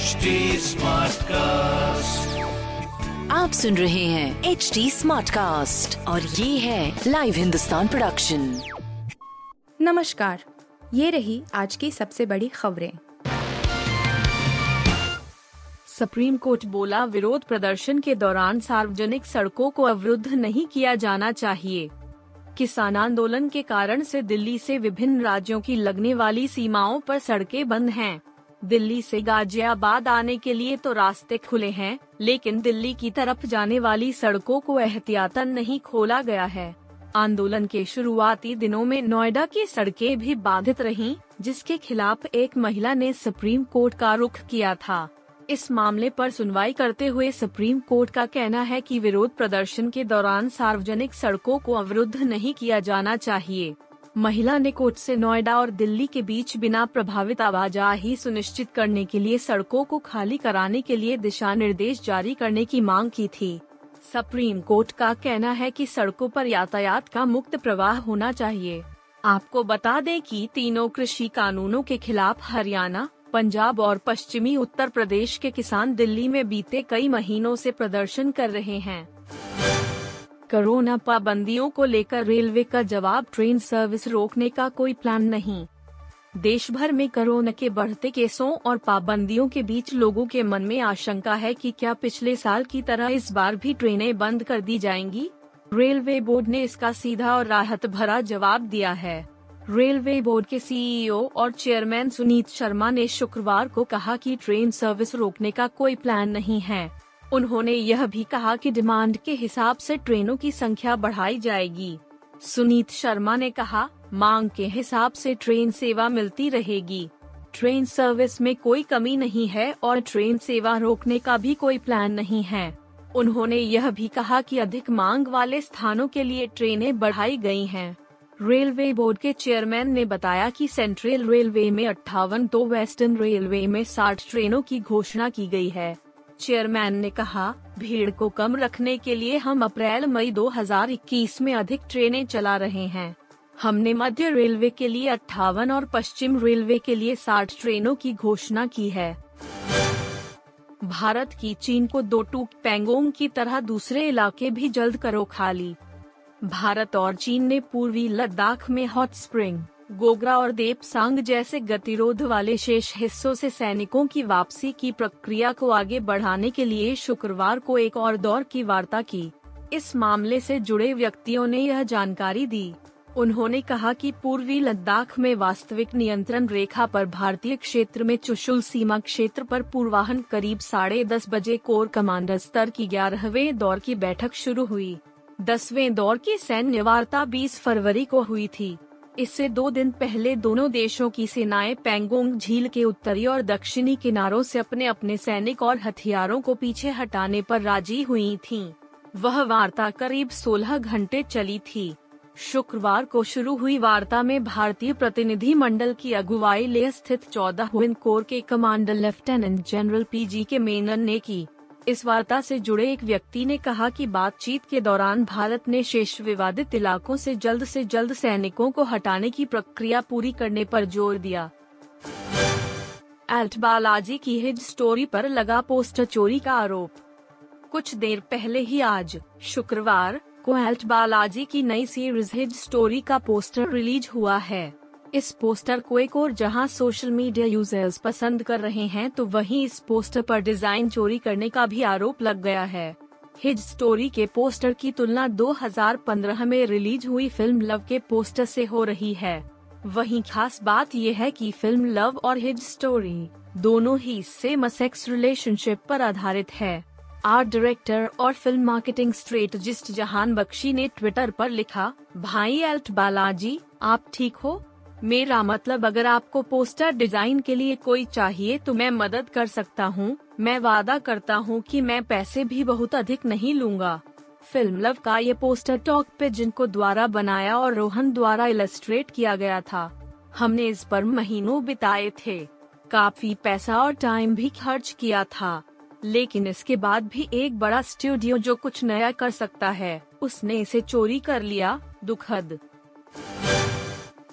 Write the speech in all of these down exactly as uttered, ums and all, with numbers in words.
H D smart cast, आप सुन रहे हैं एच डी स्मार्ट कास्ट और ये है लाइव हिंदुस्तान प्रोडक्शन। नमस्कार, ये रही आज की सबसे बड़ी खबरें। सुप्रीम कोर्ट बोला, विरोध प्रदर्शन के दौरान सार्वजनिक सड़कों को अवरुद्ध नहीं किया जाना चाहिए। किसान आंदोलन के कारण से दिल्ली से विभिन्न राज्यों की लगने वाली सीमाओं पर सड़कें बंद हैं। दिल्ली से गाजियाबाद आने के लिए तो रास्ते खुले हैं, लेकिन दिल्ली की तरफ जाने वाली सड़कों को एहतियातन नहीं खोला गया है। आंदोलन के शुरुआती दिनों में नोएडा की सड़कें भी बाधित रहीं, जिसके खिलाफ एक महिला ने सुप्रीम कोर्ट का रुख किया था। इस मामले पर सुनवाई करते हुए सुप्रीम कोर्ट का कहना है कि विरोध प्रदर्शन के दौरान सार्वजनिक सड़कों को अवरुद्ध नहीं किया जाना चाहिए। महिला ने कोर्ट से नोएडा और दिल्ली के बीच बिना प्रभावित आवाजाही सुनिश्चित करने के लिए सड़कों को खाली कराने के लिए दिशा निर्देश जारी करने की मांग की थी। सुप्रीम कोर्ट का कहना है कि सड़कों पर यातायात का मुक्त प्रवाह होना चाहिए। आपको बता दें कि तीनों कृषि कानूनों के खिलाफ हरियाणा, पंजाब और पश्चिमी उत्तर प्रदेश के किसान दिल्ली में बीते कई महीनों से प्रदर्शन कर रहे हैं। कोरोना पाबंदियों को लेकर रेलवे का जवाब, ट्रेन सर्विस रोकने का कोई प्लान नहीं। देश भर में कोरोना के बढ़ते केसों और पाबंदियों के बीच लोगों के मन में आशंका है कि क्या पिछले साल की तरह इस बार भी ट्रेनें बंद कर दी जाएंगी। रेलवे बोर्ड ने इसका सीधा और राहत भरा जवाब दिया है। रेलवे बोर्ड के सीईओ और चेयरमैन सुनीत शर्मा ने शुक्रवार को कहा कि ट्रेन सर्विस रोकने का कोई प्लान नहीं है। उन्होंने यह भी कहा कि डिमांड के हिसाब से ट्रेनों की संख्या बढ़ाई जाएगी। सुनीत शर्मा ने कहा, मांग के हिसाब से ट्रेन सेवा मिलती रहेगी। ट्रेन सर्विस में कोई कमी नहीं है और ट्रेन सेवा रोकने का भी कोई प्लान नहीं है। उन्होंने यह भी कहा कि अधिक मांग वाले स्थानों के लिए ट्रेनें बढ़ाई गई हैं। रेलवे बोर्ड के चेयरमैन ने बताया कि सेंट्रल रेलवे में अट्ठावन तो वेस्टर्न रेलवे में साठ ट्रेनों की घोषणा की गई है। चेयरमैन ने कहा, भीड़ को कम रखने के लिए हम अप्रैल मई दो हज़ार इक्कीस में अधिक ट्रेनें चला रहे हैं। हमने मध्य रेलवे के लिए अट्ठावन और पश्चिम रेलवे के लिए साठ ट्रेनों की घोषणा की है। भारत की चीन को दो टूक पैंगोंग की तरह दूसरे इलाके भी जल्द करो खाली। भारत और चीन ने पूर्वी लद्दाख में हॉट स्प्रिंग, गोग्रा और देपसांग जैसे गतिरोध वाले शेष हिस्सों से सैनिकों की वापसी की प्रक्रिया को आगे बढ़ाने के लिए शुक्रवार को एक और दौर की वार्ता की। इस मामले से जुड़े व्यक्तियों ने यह जानकारी दी। उन्होंने कहा कि पूर्वी लद्दाख में वास्तविक नियंत्रण रेखा पर भारतीय क्षेत्र में चुशुल सीमा क्षेत्र पर पूर्वाह्न करीब साढ़े दस बजे कोर कमांडर स्तर की ग्यारहवें दौर की बैठक शुरू हुई। दसवें दौर की सैन्य वार्ता बीस फरवरी को हुई थी। इससे दो दिन पहले दोनों देशों की सेनाएं पैंगोंग झील के उत्तरी और दक्षिणी किनारों से अपने अपने सैनिक और हथियारों को पीछे हटाने पर राजी हुई थीं। वह वार्ता करीब सोलह घंटे चली थी। शुक्रवार को शुरू हुई वार्ता में भारतीय प्रतिनिधि मंडल की अगुवाई लेह स्थित चौदहवें कोर के commander lieutenant general P G K Menon ने की। इस वार्ता से जुड़े एक व्यक्ति ने कहा कि बातचीत के दौरान भारत ने शेष विवादित इलाकों से जल्द से जल्द सैनिकों को हटाने की प्रक्रिया पूरी करने पर जोर दिया। एल्ट बालाजी की हिज स्टोरी पर लगा पोस्टर चोरी का आरोप। कुछ देर पहले ही आज शुक्रवार को एल्ट बालाजी की नई सीरीज हिज स्टोरी का पोस्टर रिलीज हुआ है। इस पोस्टर को एक और जहां सोशल मीडिया यूजर्स पसंद कर रहे हैं, तो वहीं इस पोस्टर पर डिजाइन चोरी करने का भी आरोप लग गया है। हिज स्टोरी के पोस्टर की तुलना दो हज़ार पंद्रह में रिलीज हुई फिल्म लव के पोस्टर से हो रही है। वहीं खास बात यह है कि फिल्म लव और हिज स्टोरी दोनों ही सेम सेक्स रिलेशनशिप पर आधारित है। आर्ट डायरेक्टर और film marketing strategist Jahan Bakshi ने ट्विटर पर लिखा, भाई एल्ट बालाजी, आप ठीक हो? मेरा मतलब अगर आपको पोस्टर डिजाइन के लिए कोई चाहिए तो मैं मदद कर सकता हूँ। मैं वादा करता हूँ कि मैं पैसे भी बहुत अधिक नहीं लूँगा। फिल्म लव का ये पोस्टर टॉक पिजन को द्वारा बनाया और रोहन द्वारा इलस्ट्रेट किया गया था। हमने इस पर महीनों बिताए थे, काफी पैसा और टाइम भी खर्च किया था, लेकिन इसके बाद भी एक बड़ा स्टूडियो जो कुछ नया कर सकता है, उसने इसे चोरी कर लिया। दुखद।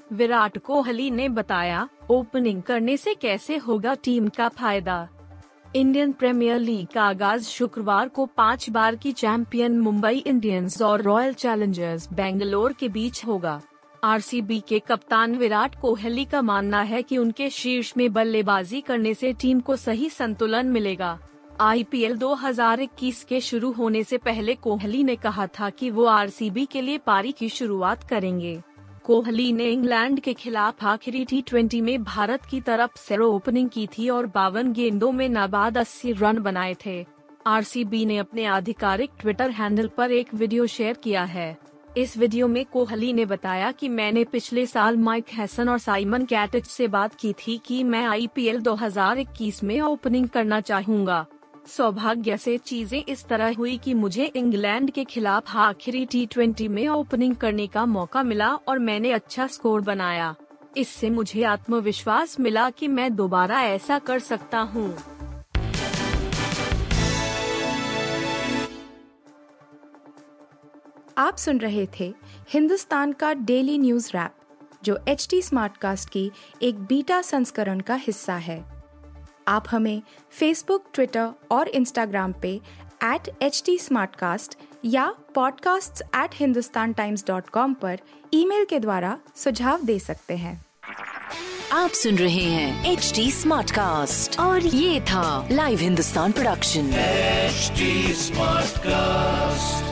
विराट कोहली ने बताया, ओपनिंग करने से कैसे होगा टीम का फायदा। इंडियन प्रीमियर लीग का आगाज शुक्रवार को पांच बार की चैंपियन मुंबई इंडियंस और रॉयल चैलेंजर्स बेंगलोर के बीच होगा। आरसीबी के कप्तान विराट कोहली का मानना है कि उनके शीर्ष में बल्लेबाजी करने से टीम को सही संतुलन मिलेगा। आईपीएल दो हज़ार इक्कीस के शुरू होने से पहले कोहली ने कहा था कि वो आरसीबी के लिए पारी की शुरुआत करेंगे। कोहली ने इंग्लैंड के खिलाफ आखिरी टी ट्वेंटी में भारत की तरफ से ओपनिंग की थी और बावन गेंदों में नाबाद अस्सी रन बनाए थे। आरसीबी ने अपने आधिकारिक ट्विटर हैंडल पर एक वीडियो शेयर किया है। इस वीडियो में कोहली ने बताया कि मैंने पिछले साल माइक हैसन और साइमन कैटिच से बात की थी कि मैं आईपीएल दो हज़ार इक्कीस में ओपनिंग करना चाहूंगा। सौभाग्य से चीजें इस तरह हुई कि मुझे इंग्लैंड के खिलाफ आखिरी टी ट्वेंटी में ओपनिंग करने का मौका मिला और मैंने अच्छा स्कोर बनाया। इससे मुझे आत्मविश्वास मिला कि मैं दोबारा ऐसा कर सकता हूं। आप सुन रहे थे हिंदुस्तान का डेली न्यूज रैप, जो एचटी स्मार्टकास्ट की एक बीटा संस्करण का हिस्सा है। आप हमें फेसबुक, ट्विटर और इंस्टाग्राम पे एट एच टी स्मार्टकास्ट या podcasts at Hindustan Times dot com पर ईमेल के द्वारा सुझाव दे सकते हैं। आप सुन रहे हैं एच टी स्मार्टकास्ट और ये था live Hindustan production. H T Smartcast.